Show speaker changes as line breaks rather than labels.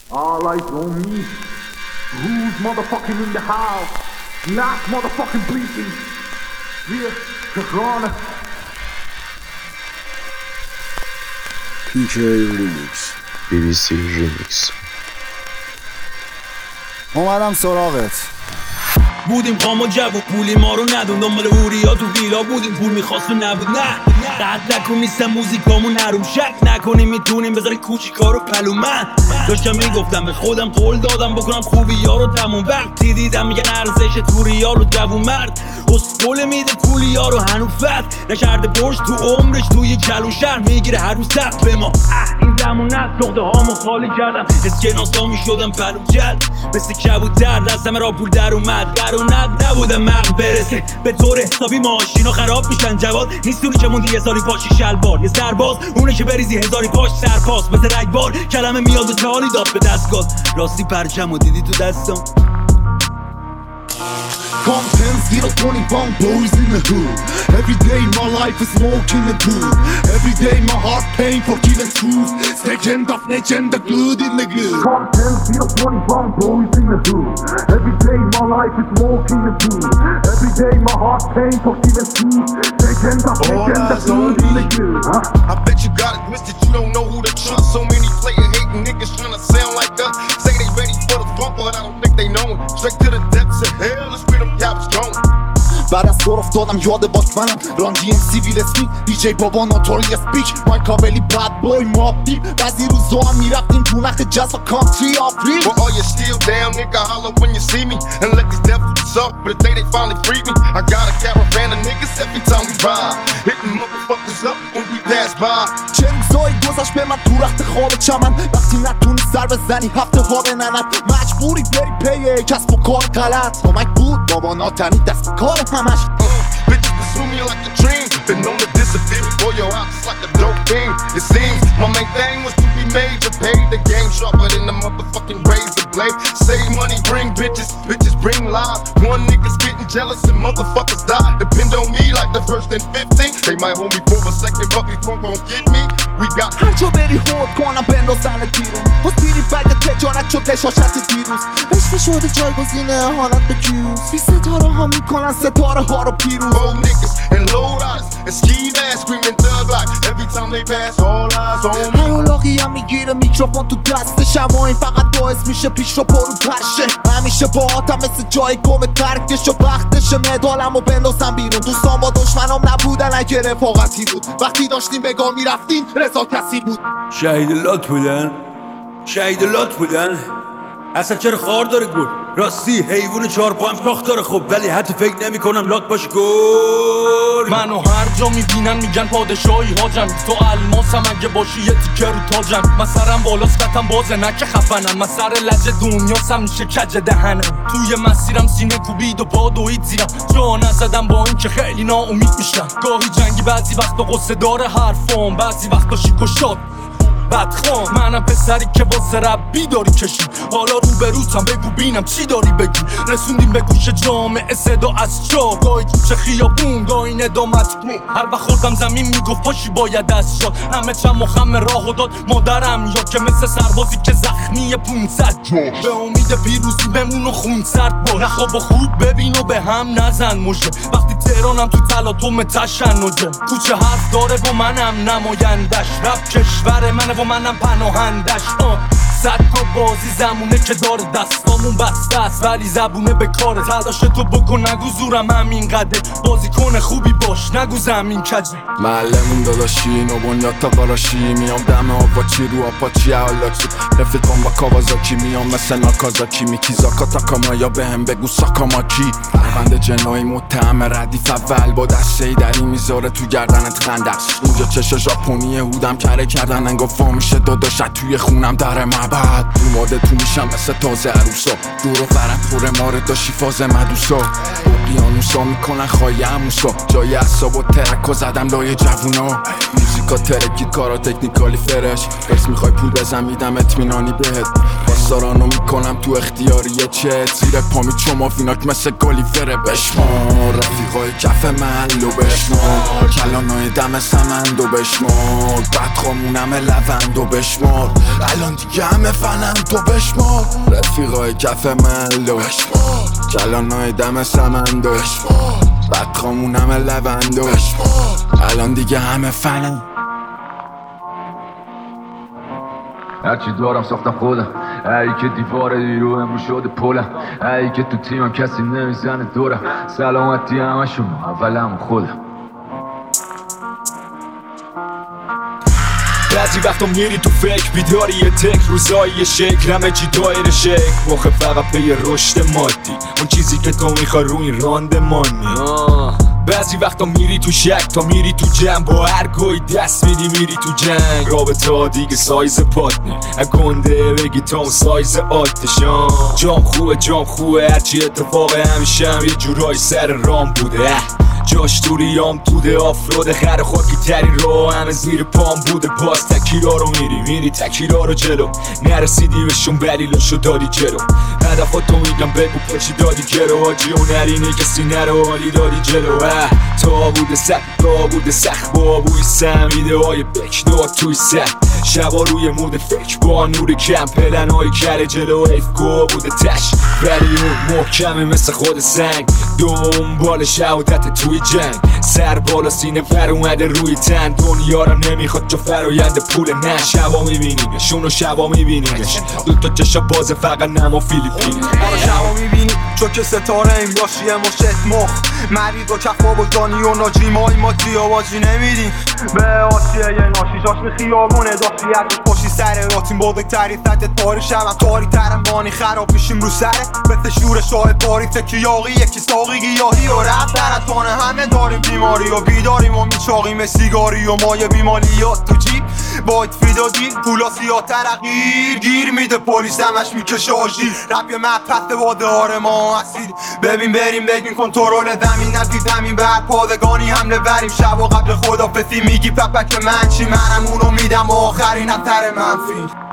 All eyes on me. Who's motherfucking in the house? Last motherfucking briefing. Wir Tehrane.
PK Remix BBC Remix.
اومدم سراغت.
بودیم خام و جوون پولی ما رو ندون دنبال هوریا تو ویلا بودیم پول میخواست و نبود نه قد نکن نیستم موزیکامو نروم شک نکنیم میتونیم بذاری کوچیکا رو پلو من داشتم میگفتم به خودم قول دادم بکنم خوبی ها رو تموم وقتی دیدم میگن ارزش تو ریال و جوون مرد اسکول میده کولی ها رو هنو فت نکرده برش تو عمرش توی کلون شهر میگیره هر روز سخت به ما این زمون نه سخته هامو خالی کردم اسکناسا میشدم پلو جل مثل کبوتر دستم را پول در اومد درونت نبودم مغز برسه به طور حسابی ماشینا خراب میشن جواد نیستونی که موندی یه سالی پاشی شلوار یه سرباز اونه که بریزی هزاری پاش سرپاس مثل رگبار کلمه میاد و تالی داد به دستگاه راستی پرچم و دیدی تو دستم
Compton's get up 20 bunk boys in the hood. Every day my life is smoking the good. Every day my heart pain for killing truth. Second of legend, the good in the good.
Compton's get up 20 bunk boys in the hood. Every day my life is smoking the good. Every day my heart pain for killing truth. Second of legend, the good in the good.
I bet you got it twisted, you don't know who to trust. So many player hating niggas tryna sound like us. Say they ready for the funk, but I don't think they know it. Straight to the depths of hell, let's where them cowards going.
بعد از دور افتادم یاد باکمنم رانجی ام سی ویل اسمیت دیجی بابا ناتوری اسپیچ مایکاولی بد بوی ماب دیپ بعضی روزا هم میرفتیم تو نخ جاز و کانتری آفری
For all you still down, nigga, holler when you see me. And let these devils up, but the day they finally free me. I got a caravan of niggas every time we ride. Hitting motherfuckers up when we pass by.
چه روزایی گذشت به من تو رخت خواب چمن وقتی نتونی سر بزنی هفته ها بننت مجبوری بری پی کسب و کار غلط کمک بود بابا ناتنی دست به کار همش
Bitches pursue me like a dream. Been known to disappear before your eyes like a dope thing. It seems my main thing was to be major. Pay the game sharper than the motherfucking razor blade. Save money, bring bitches, bitches bring lies. One nigga's getting jealous and motherfuckers die. Depend on me like the first and 15. They might hold me for a second, but before gon' get me, we got.
هر جا بری خود کنم بندازن بیرون پستیری بگ تجارت شده شاشت دیروز عشق شده جایگزین حالت به کیوز بی ستاره ها میکنن ستاره ها رو پیروز
Old niggas and low riders and ski masks screaming thug like every time they pass. All eyes on me.
هیولاقی هم میگیره میکروفون تو دستشم و این فقط باعث میشه پیش رو پرو پشه همیشه با آتم مثل جای گم ترکش و وقتشه مدالم و بندازم بیرون دوستان با دشمنام نبودن اگه رفاقتی بود وقتی داشتیم بگاه میرفتین رضا کسی بود
شهید لات بودن شهید لات بودن اصلا چرا خار داره گل راستی حیوان چهارپا هم شاخ داره خب ولی حتی فکر نمی کنم لات باشه گل
منو هر جا میبینن میگن پادشاهی هاجم تو الماسم اگه باشی یه تیکه رو تاجم من سرم بالاست قطم بازه نه که خفنم من سر لجه دنیاسم میشه کج دهنم توی مسیرم سینه کوبید و پا دوید زیرم جا نزدم با این که خیلی ناامید میشم گاهی جنگی بعضی وقتا قصه داره حرفام بعضی وقتا شیک و شاد بدخوام منم پسری که واسه ربی داری کشی حالا رو بروتم بگو بینم چی داری بگی رسوندیم به گوش جامعه صدا از جا گاهی کوچه خیابون گاهی ندامت کن هر وقت خوردم زمین میگفت پاشی باید دست شد همه چم و خم راهو داد مادرم یا که مثل سربازی که زخمی 500 به امید پیروزی بمون و خون سرد باش نخواب و خوب ببین و به هم نزن مژه وقتی تهرانم تو تلاطم تشنجه کوچه حرف داره و منم نمایندش رب کشور منه و منم پناهندش سکا بازی زمونه که داره دستامون بسته است ولی زبونه به کاره تلاش تو بکن نگو زورم همین قده بازی کنه خوبی باش نگو زمین کجه
معلمون داداشی نو بنیاد تا قراشی میام دم آپاچی رو آپاچی حالاچی رفیقم با کاوازاکی میام مثل ناکازاکی میکی زاکا تاکاما یا بهم بگو ساکاماکی فربند جنایی متهم ردیف اول با دسته دری میذاره تو گردنت خندش اینجا چشا ژاپنی هودم کره کردن انگا فامیشه داداشت توی خونم در بعد تو ماده تو میشم مثل تازه عروسا دور و برم پر مارد داشی فاز مدوسا اقیانوسا میکنن خواهی عموسا جای اصاب و ترکا زدم لای جوونا موزیکا ترکی کارا تکنیکالی فرش قرص میخوای پول بزن میدم اطمینانی بهت باستارانو میکنم تو اختیاریه چت زیر پامی چما فیناک مثل گالیفره بشمار رفیقای کف محلو بشمار کلانای دم سمندو بشمار بدخامونم لوندو بشمار الان دیگه همه فنن تو بشمار رفیقای کف ملو بشمار کلانای دم سمندو بشمار بدخامون همه لبندو بشمار الان دیگه همه فنن
هرچی دارم ساختم خودم ای که دیوار دیرو امرو شده پلم ای که تو تیمم کسی نمیزنه دورم سلامتی همشون اولم خودم
بعضی وقتا میری تو فکر بیداری یه تک روزایی یه شکل همه چی دایر شکل مخه فقط پی رشد مادی اون چیزی که تو میخوای رو این راندمانی بعضی وقتا میری تو شک تا میری تو جنگ با هر گوی دست میری تو جنگ رابطه ها دیگه سایز پات نی گنده بگی تا اون سایز آتشان جام خوبه هرچی اتفاقه همیشه هم یه جورای سر رام بوده جاش تو ریام توده آفراد خر خاکی ترین راه همه زیر پام بوده باز تکیرا رو میری تکیرا رو جلو نرسیدی بهشون دلیلشو دادی جلو هدفاتو میگم بگو پاچی دادی جلو حاجی اون نرینه کسی نرو حالی دادی جلو تا بوده سخت با بوی سمیده های بک داد توی سخت شبا روی مود فکر با نور کم پلن های کره جلو حیف گو بوده تش ولی اون محکمه مثل خود سنگ دنبال شهادت توی جنگ سر بالا سینه پر اومده روی تن دنیا رو نمیخواد جا فرایند پول نه شبا میبینیمشون و شبا میبینیمش دوتا چشا باز فقط نما فیلیپینه
ما رو شبا میبینیم چون که ستاره ایم یاشیه مشت مخ مرید و کفا و دانی و ناجی مای ما تیاواجی نمیدیم به آسیه یه ناشی جاش می خیابونه داشتی ازش پاشی سره راتیم بزرگتری سدت پاری شبم تاری ترم بانی خراب میشیم رو سره به شور شاه پاری تکی یاقی یکی ساقی گیاهی و رفت درتانه همه داریم بیماری و بیداریم و میچاقیم سیگاری و مایه بیمالیات تو جیب باید فیدادین پولا سیاه ترقیر گیر میده پلیس همش میکشه آژیر رب یه مبتت واده آره ما هستید ببین بریم بگیم کنترل زمین نزدی زمین بر پادگانی حمله بریم شب و قبل خدافزی میگی پپک من چی منم اونو میدم آخرین اثر منفی